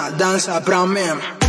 dança pra mim.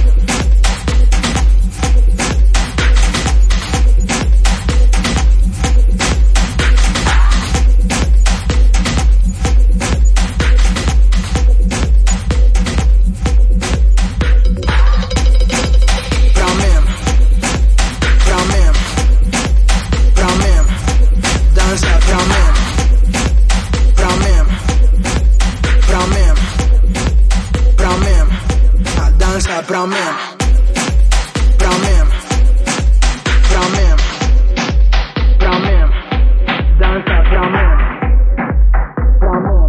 Pra mim, pra mim, pra mim, pra mim, dança pra mim, pra mim.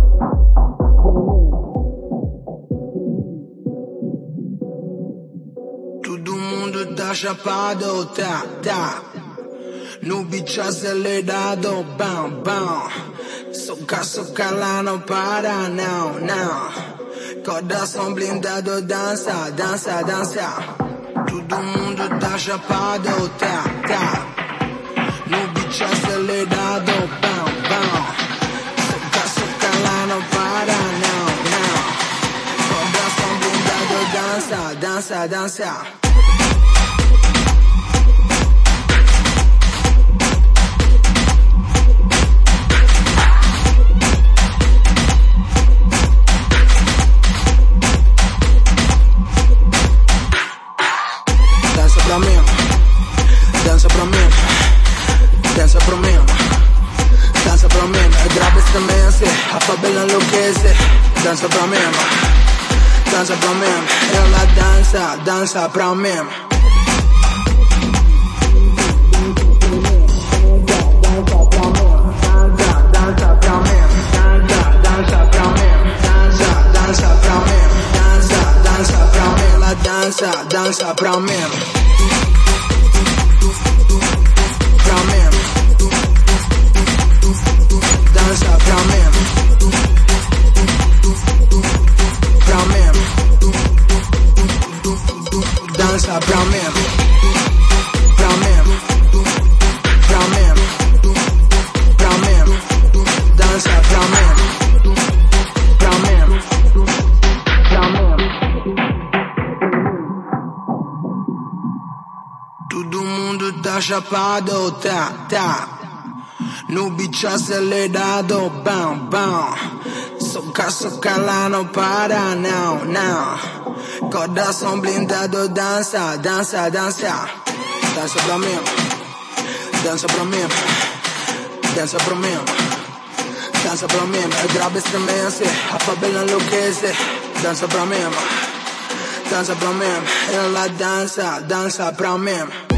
Todo mundo tá chapado, tá, no beat acelerado, bam, bam. Soca lá não para, não. Coração blindado, dança. Todo mundo tá chapado, tá, no beat acelerado, bam, bam. Soca lá não para, não. Coração blindado, dança. Dança pra mim, grava esse também, a favela enlouquece. Dança pra mim, ela dança pra mim. Dança pra mim. Dança pra mim, dança pra mim, dança pra mim, Todo mundo tá chapado, tá. No beat acelerado, bam, bam. Soca lá não para, não. Coração blindado, dança. Dança pra mim, dança pra mim. Grava esse também, a favela enlouquece. Dança pra mim, ela dança pra mim.